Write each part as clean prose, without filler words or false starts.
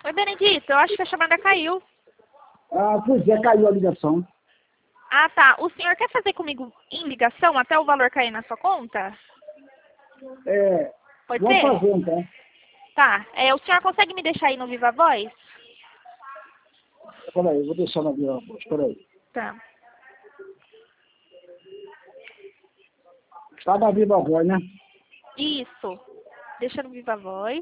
Oi, Benedito, eu acho que a chamada caiu. Ah, pois é, caiu a ligação. Ah, tá. O senhor quer fazer comigo em ligação até o valor cair na sua conta? É, Pode vamos ser? fazer então. Tá. O senhor consegue me deixar aí no Viva Voz? Peraí, vou deixar na minha voz, peraí. Tá. Tá na Viva Voz, né? Isso. Deixa no Viva Voz.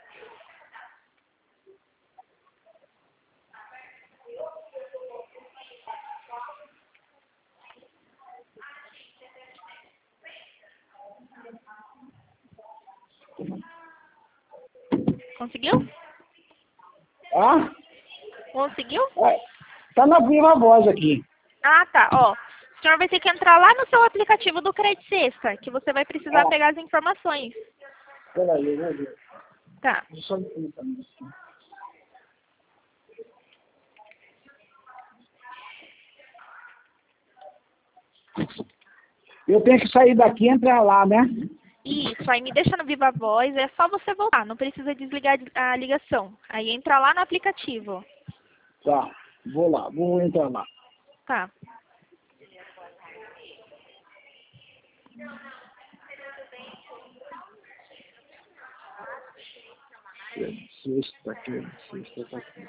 Conseguiu? Ah, Conseguiu? tá na Viva Voz aqui. Ah, tá. Ó, o senhor vai ter que entrar lá no seu aplicativo do Crédito Sexta, que você vai precisar Ah, pegar as informações. peraí, eu vou ver. Tá. Deixa eu clicar nisso. Eu tenho que sair daqui e entrar lá, né? Isso, aí me deixa no Viva Voz, é só você voltar, não precisa desligar a ligação. Aí entra lá no aplicativo. Tá, vou lá, vou entrar lá. Tá. Sexta, tá aqui.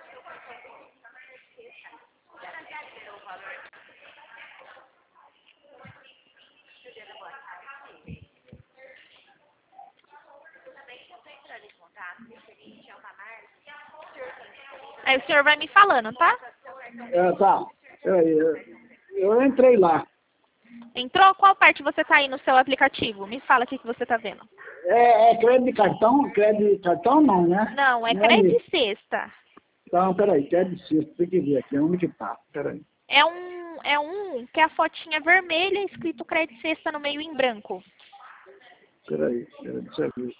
Aí o senhor vai me falando, tá? Tá, peraí, eu entrei lá. Entrou? Qual parte você tá aí no seu aplicativo? Me fala o que você tá vendo. É crédito de cartão? Crédito de cartão não, né? Não, é Não é Crédito isso. Sexta. Então, peraí, crédito de sexta, tem que ver aqui, onde que tá? Peraí. É um que a fotinha vermelha escrito Crédito Sexta no meio em branco. Peraí, deixa eu ver.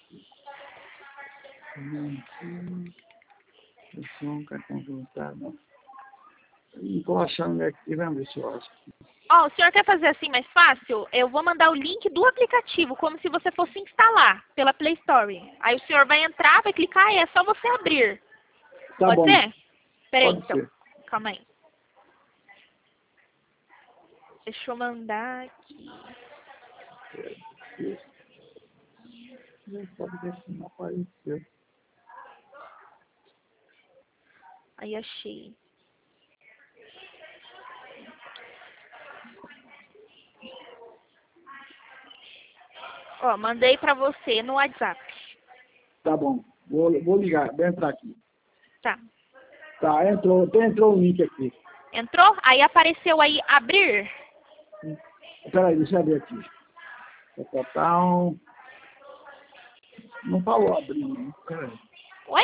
Cartão voltado. Não tô achando aqui, vamos ver se eu acho. Ó, o senhor quer fazer assim mais fácil? Eu vou mandar o link do aplicativo, como se você fosse instalar pela Play Store. Aí o senhor vai entrar, vai clicar e é só você abrir. Tá Pode bom, ser? Peraí, pode então. ser. Calma aí. Deixa eu mandar aqui. Não sabe que aqui não apareceu. Aí achei. Ó, mandei pra você no WhatsApp. Tá bom, vou ligar, vou entrar aqui. Tá. Tá, entrou o link aqui. Entrou? Aí apareceu aí abrir. Peraí, deixa eu ver aqui. Total. Não falou abrir, né? Peraí. Oi?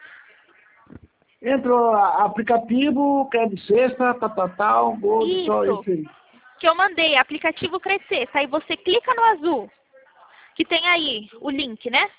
Entrou aplicativo, crédito sexta, vou só Isso. isso aí. Que eu mandei, aplicativo Crescer. Aí você clica no azul, que tem aí o link, né?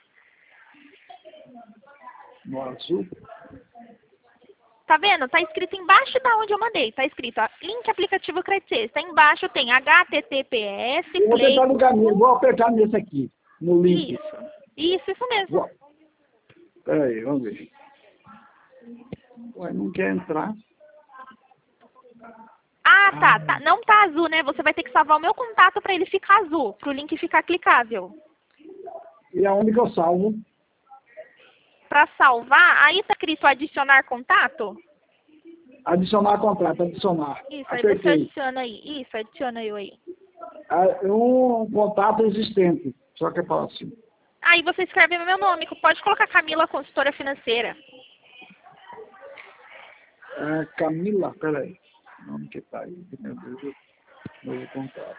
No azul. Tá vendo? Tá escrito embaixo da onde eu mandei. Tá escrito, ó, link aplicativo Crescer. Tá embaixo tem HTTPS, Eu vou Play. tentar ligar nele, vou apertar nesse aqui, no link. Isso mesmo. Peraí, vamos ver. Ué, não quer entrar. Ah, tá. Não tá azul, né? Você vai ter que salvar o meu contato pra ele ficar azul, pro link ficar clicável. E aonde que eu salvo? Pra salvar, aí tá escrito adicionar contato. Adicionar contrato, adicionar. Isso, aí você Apertei. adiciona aí. Isso, adiciona eu aí. Um contato existente, só que é fácil. Aí você escreve meu nome. Pode colocar Camila, consultora financeira. Camila, peraí. O nome que tá aí, meu Deus, novo contato.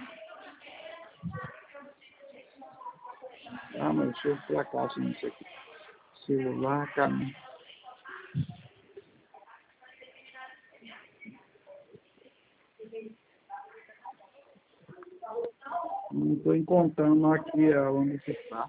Ah, mas deixa eu pra cá, se não sei o que. Celular, Camila. Não estou encontrando aqui onde que está.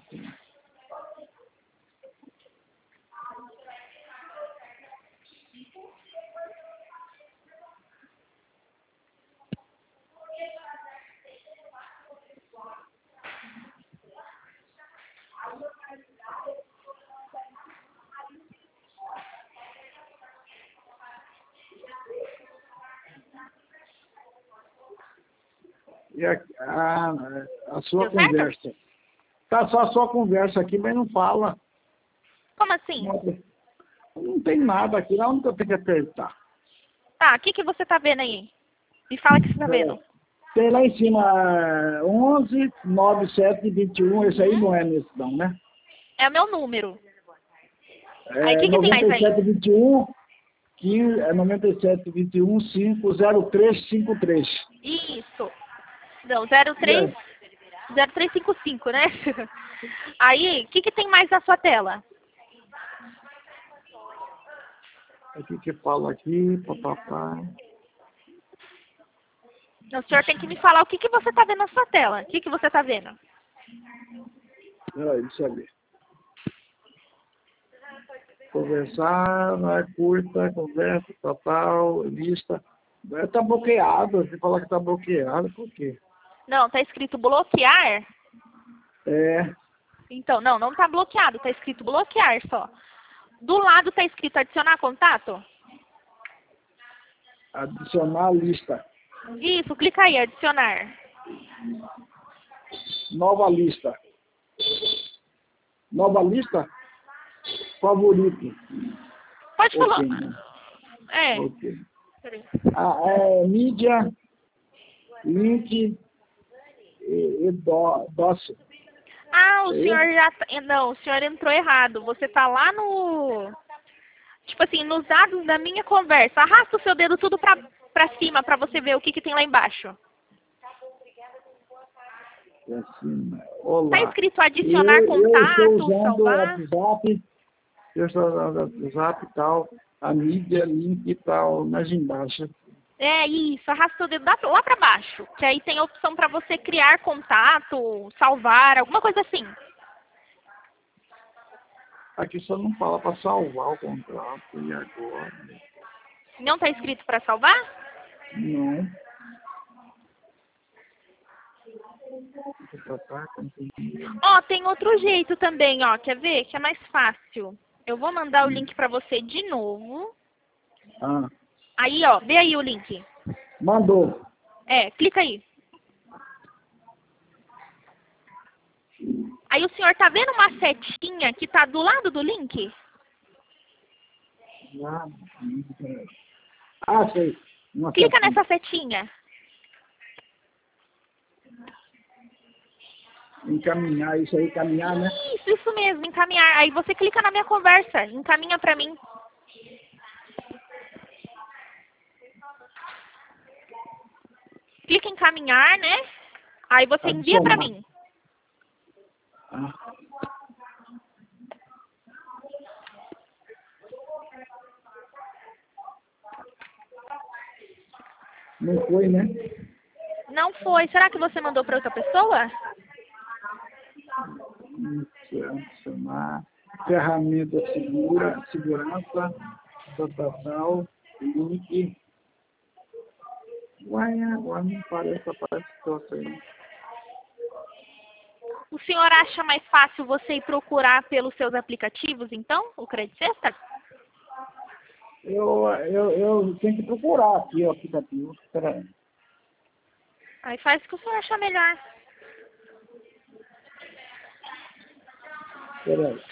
E a sua Deu certo? conversa. Tá só a sua conversa aqui, mas não fala. Como assim? Não tem nada aqui, onde que eu tenho que apertar? Tá, o que você tá vendo aí? Me fala o que você tá vendo. Tem lá em cima 11, 97, 21, esse aí não é nesse não, né? É o meu número. Aí, É o que tem mais aí? 97, 21, 15, 97, 21, 5, 0353. Isso. Não, 0355, né? Aí, o que tem mais na sua tela? O que fala aqui, papapá. O senhor tem que me falar o que você tá vendo na sua tela. O que você tá vendo? Peraí, deixa eu ver. Conversar, né, curta, conversa, total, lista. Tá bloqueado, você fala que tá bloqueado, por quê? Não, tá escrito bloquear. É, Então, não tá bloqueado, tá escrito bloquear só. Do lado tá escrito adicionar contato? adicionar lista. Isso, clica aí, adicionar. Nova lista. Nova lista? Favorito. Pode falar. Ok, né? É. Ok. Peraí. Mídia, link e doce. Ah, o É senhor isso? já... Não, o senhor entrou errado. Você tá lá no... Tipo assim, nos dados da minha conversa. Arrasta o seu dedo tudo pra cima pra você ver o que tem lá embaixo. É assim, Tá olá. escrito adicionar Eu estou contato, usando o salvar. WhatsApp, eu estou usando o WhatsApp e tal, a mídia, link e tal, mais embaixo. É isso, arrasta o dedo lá pra baixo. Que aí tem a opção pra você criar contato, salvar, alguma coisa assim. Aqui só não fala para salvar o contrato e agora. Não tá escrito pra salvar? Não. Tá, continua. Ó, tem outro jeito também, ó. Quer ver? Que é mais fácil. Eu vou mandar o link pra você de novo. Ah, Aí, ó, vê aí o link. mandou. É, clica aí. Aí o senhor tá vendo uma setinha que tá do lado do link? Ah, sei. Uma Clica setinha. nessa setinha. Encaminhar, isso aí, caminhar, né? Isso mesmo, encaminhar. Aí você clica na minha conversa, encaminha pra mim. Clica em encaminhar, né? Aí você envia pra Adicionar. mim. Ah. Não foi, né? Não foi. Será que você mandou pra outra pessoa? Adicionar. Ferramenta segura, segurança, total, link. Uai, agora não parece troço aí. O senhor acha mais fácil você ir procurar pelos seus aplicativos, então, o Credit Sexta? Eu tenho que procurar aqui o aplicativo. Espera aí. Aí faz o que o senhor achar melhor. Espera aí.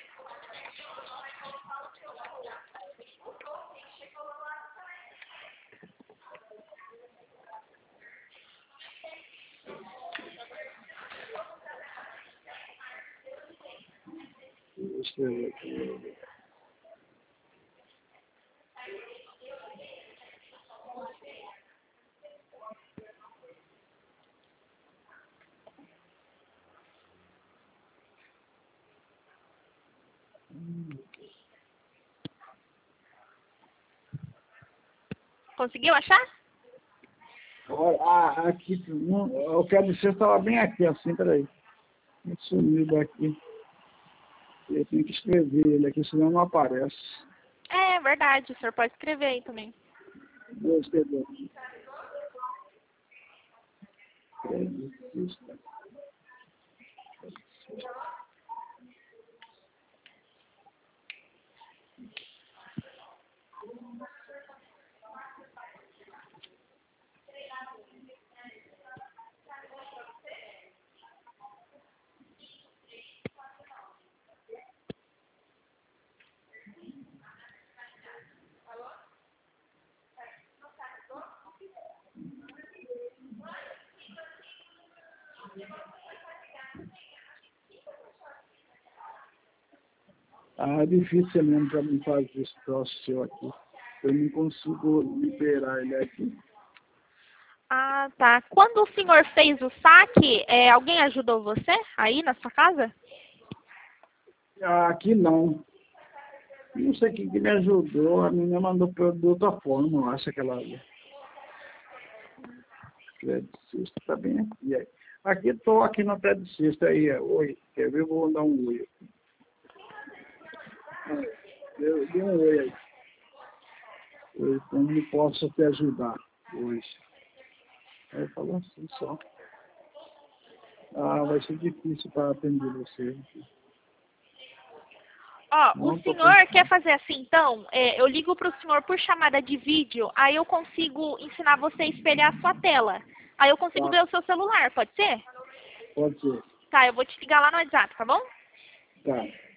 Deixa eu ver aqui. Conseguiu achar? Aqui, o que eu estava bem aqui, assim, peraí. Sumiu daqui. Eu tenho que escrever ele aqui, senão não aparece. É verdade, o senhor pode escrever aí também. Vou escrever aqui. Creditista. Ah, é difícil mesmo para mim fazer esse troço seu aqui. Eu não consigo liberar ele aqui. Ah, tá. Quando o senhor fez o saque, alguém ajudou você aí na sua casa? Ah, aqui não. Não sei quem que me ajudou. A menina mandou de outra forma, eu acho que ela... Crédito Sexta tá bem aqui. Aí. Aqui estou aqui no Crédito Sexta aí. Oi. Quer ver? Eu vou dar um oi aqui. Dê um oi aí. Oi, como posso te ajudar hoje? Aí eu falo assim só. Ah, vai ser difícil para atender você. Ó, Não o tô senhor quer pensando. fazer assim, então? Eu ligo para o senhor por chamada de vídeo, aí eu consigo ensinar você a espelhar a sua tela. Aí eu consigo Tá, ver o seu celular, pode ser? pode ser. Tá, eu vou te ligar lá no WhatsApp, tá bom? Tá.